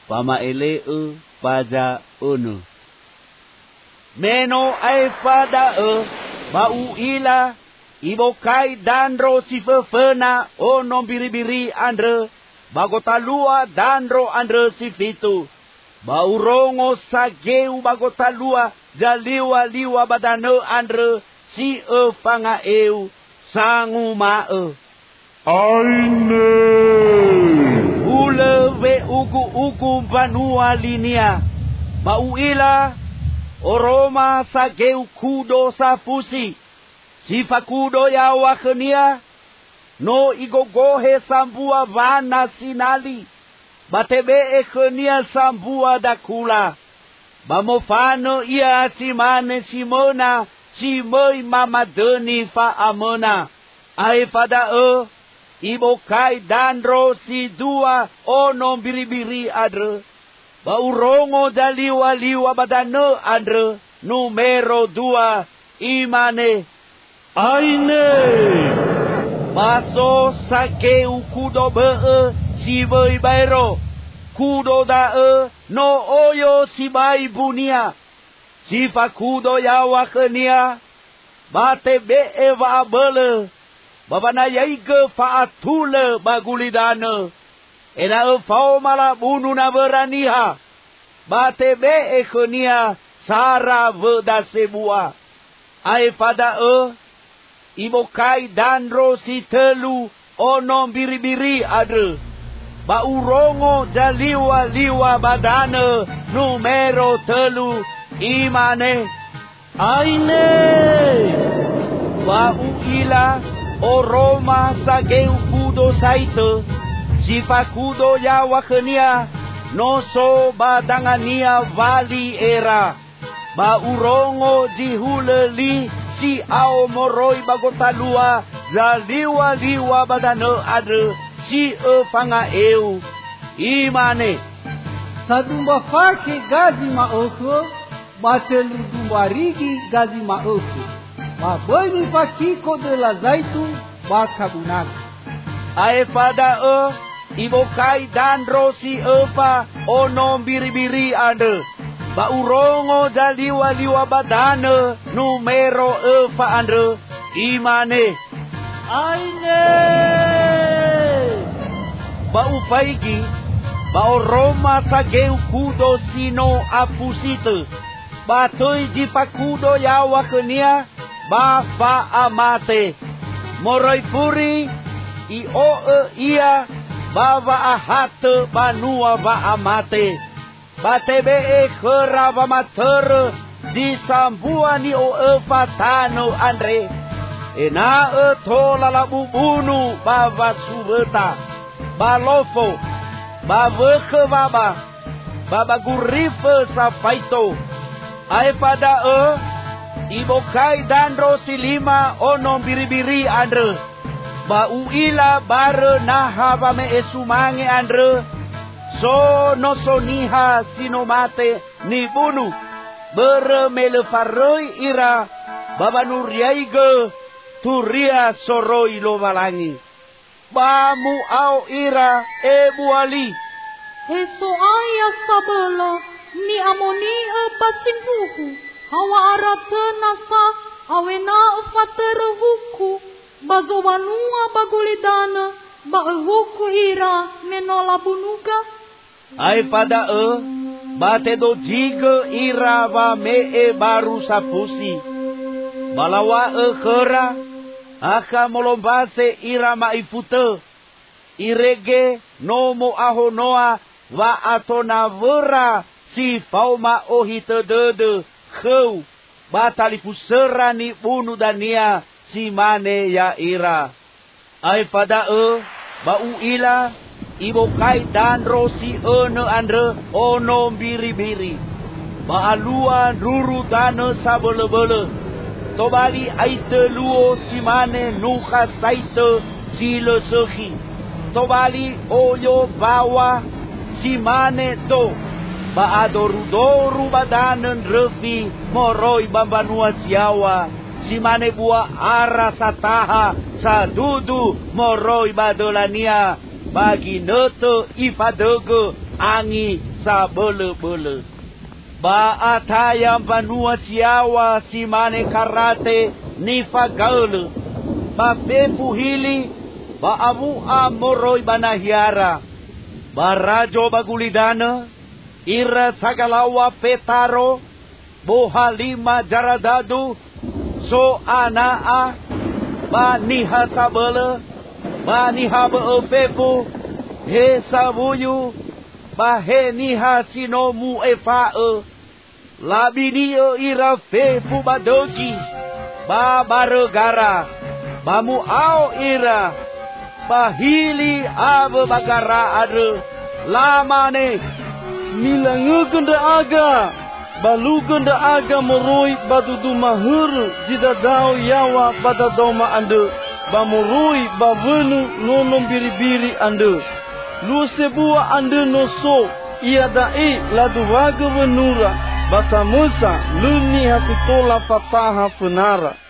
pamaele pada unu. Meno ai pada bau ila ibokai dandro si fefena ono biri-biri andre bagotalua dandro andre si fitu. Bau rongo sageu bagotalua jaliwa-liwa badano andre si fanga eu sangu mae. Aine. Uleve uku banua linia. Bau ila oroma sageu kudo safusi. Sifa kudo ya wakenia. No igogohe sambua vana sinali. Batebe ekenia sambua dakula. Bamofano ia simane simona. Simoi mamadeni fa amona. Ai pada ibokai dandro si dua ono biri-biri adre. Baurongo daliwa-liwa badano andre numero 2 imane. Aine. Baso sakeu kudo si boi bairo. Kudo da no oyo si bai bunia. Sifa kudo yawa kenia. Bate be eva abele. Babana yaige faatule bagulidane. Ena fau mala bunu na beraniha. Bate be ekonia sara veda sebua. Ai pada ibokai dandro si telu ono biri-biri adre. Baurongo jaliwa-liwa badane numero 3 imane. Aine. Bau ila oroma sageu kudo saite. Sifa kudo ya wakenia. Noso badangania vali era. Baurongo dihuleli si ao moroi bagotalua. Jaliwa-liwa badane adre. Si fanga eu. Imane. Sadumba fake gazi maoko. Batelu dumbarigi gazi maoko. Babani fakiko de la zaitu bakabunaga. Ai pada ibokai dandro si epa ono biri-biri ande. Baurongo jaliwa-liwa badane numero 4 ande. Imane. Aine. Bau paigi. Bau roma sageu kudo sino apusite. Batoi di pakudo yawa kenia. Bafa amate. Moroi puri. I ia. Bava ahate banua va amate. Batebe kera va mater. Di sambua ni fatano andre. Ena tola la bubunu bava subeta. Balofo. Baveke baba. Baba gurife sa faito. Ai pada ibokai dandro silima ono biri-biri andre. Bau ila bare naha bame esumange andre. So no soniha sinomate ni bunu. Bere melefaroi ira. Baba nuriaige turia soroi lo valangi. Bamu au ira buali. Heso aya sabela ni amoni pasimbuhu. Hawa arate nasa awena ufatere huku. Bazo wanua bagulidana ba huku ira menola bunuga. Ai pada bate do jiga ira va me baru sapusi. Balawa kera aka molombase ira maifute. Irege nomo ahonoa wa atona vera si fauma ohite dede kheu batali pusera ni bunu dania si mane ya ira. Ai pada bau ila ibokai dandro si andre ono biri-biri. Baalua ruru dane sabele-bele. Tobali aite luo si mane nuka saite si le sehi. Tobali oyo bawa si mane to. Baadoru-doru badanen refi moroi bambanua siawa. Si mane bua ara sataha sadudu moroi badolania. Bagi neto ifadege angi sa bele-bele. Ba atayam banua siawa si mane karate ni fagale. Ba pepu hili ba amu amoroi banahiara. Ba rajo bagulidana ira sagalawa petaro boha lima jaradadu so anaa ba niha sabele ba niha bepepu he sabuyu ba he niha sinomu efae labinio ira fepu badogi ba baregara ba muao ira ba hili ave bagara ade lamane Milangugunda aga, balugunda aga moroi badudu mahuru jidadao yawa badadoma ande, bamoroi bavenu nonom biri-biri ande. Lu sebua ande noso, ia dai laduwaga venura, basamusa luni hafitola fataha funara.